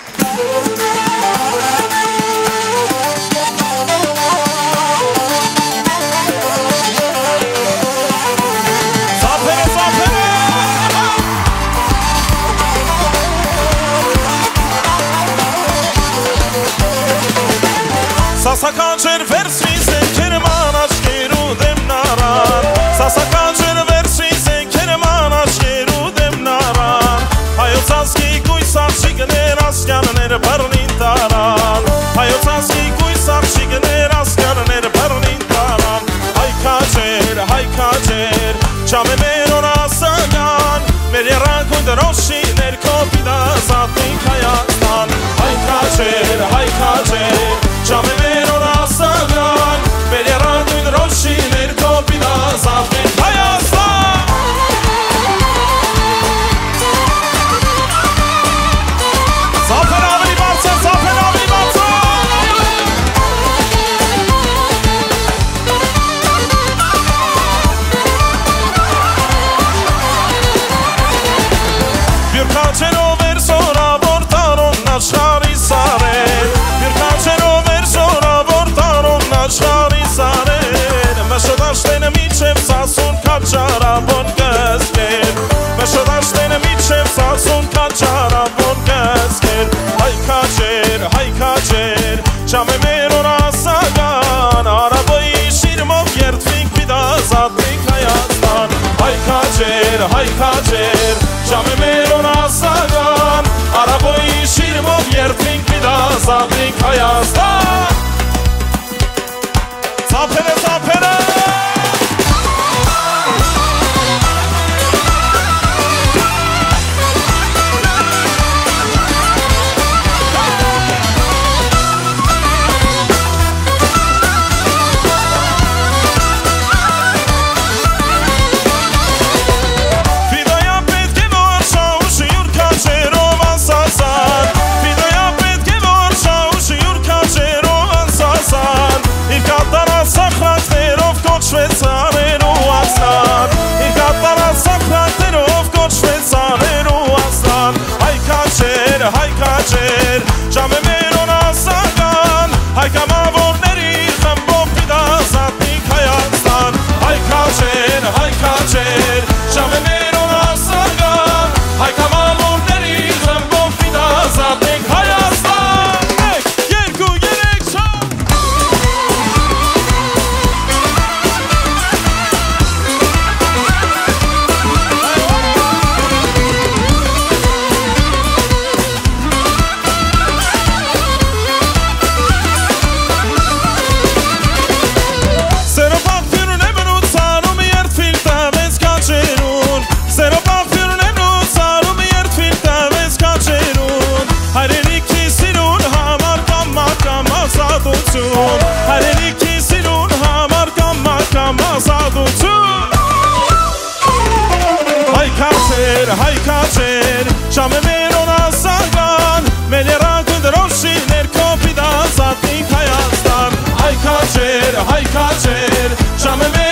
Սասականջեր վերցվի զենքերը ման աչքերու դեմ նարան Սասականջեր վերցվի զենքերը ման աչքերու դեմ նարան Հայոց ազգի կույս աղջիկներ ասկյաններ բռնին տարան Հայոց ազգի կույս աղջիկներ ասկյաններ բռնին տարան Հայ քաջեր, չամե մեր օր ասական Մեր երակույն դրոշի ներքո պիտազատնիկ Հայաստան Հայ քաջեր, չամե մեր օր ասական Մեր երակույն դրոշի ներքո պիտազատնիկ Հայաստան Սափեն ավելի բարձր, սափեն ավելի բարձր Բյուրքաչերով էր սորավոր տարոն աշխարի սարեր Բյուրքաչերով էր սորավոր տարոն աշխարի սարեր Մշոդաշտենը միչև սասուն կաչարավոր կսկեր Մշոդաշտենը միչև սասուն կաչարավոր կսկեր Հայ քաջեր, չամե մեր օր ասական Արաբոյի շիրմով երդվինք պիտազատնիկ Հայաստան Հայ քաջեր, չամե մեր օր ասական Արաբոյի շիրմով երդվինք պիտազատնիկ Հայաստան Ծափերը, ծափերը Հայ քաջեր, ճամե մեր օր ասական Հայ կամավորների խմբով պիտազատնիկ Հայաստան Հայ քաջեր, ճամե մեր օր ասական Հայ կամավորների խմբով պիտազատնիկ Հայաստան 1, 2, 3, 4 Հայրենիքի սիրուն համար կամ ազատություն Հայ քաջեր, ճամե մեր օր ասական Մեր երակույն դրոշի ներքո պիտազատնիկ Հայաստան Հայ քաջեր, ճամե մեր